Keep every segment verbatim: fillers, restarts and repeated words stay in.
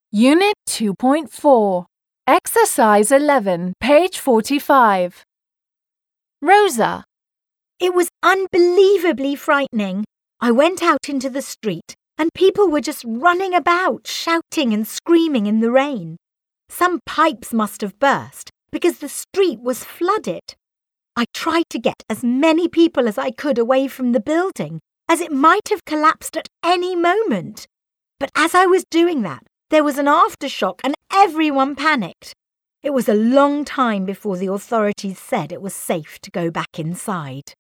Unit two point four, Exercise eleven, page forty-five. Rosa. It was unbelievably frightening. I went out into the street and people were just running about, shouting and screaming in the rain. Some pipes must have burst because the street was flooded. I tried to get as many people as I could away from the building, as it might have collapsed at any moment. But as I was doing that, there was an aftershock and everyone panicked. It was a long time before the authorities said it was safe to go back inside.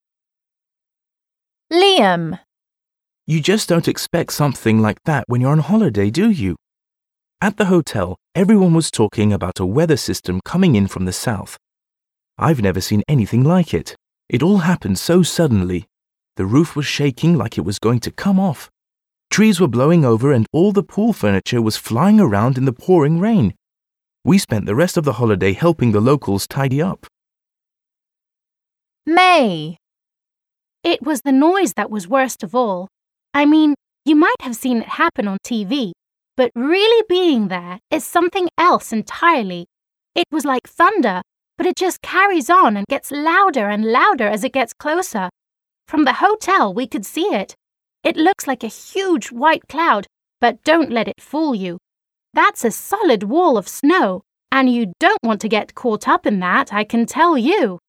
Liam. You just don't expect something like that when you're on holiday, do you? At the hotel, everyone was talking about a weather system coming in from the south. I've never seen anything like it. It all happened so suddenly. The roof was shaking like it was going to come off. Trees were blowing over and all the pool furniture was flying around in the pouring rain. We spent the rest of the holiday helping the locals tidy up. May. It was the noise that was worst of all. I mean, you might have seen it happen on T V, but really being there is something else entirely. It was like thunder, but it just carries on and gets louder and louder as it gets closer. From the hotel, we could see it. It looks like a huge white cloud, but don't let it fool you. That's a solid wall of snow, and you don't want to get caught up in that, I can tell you.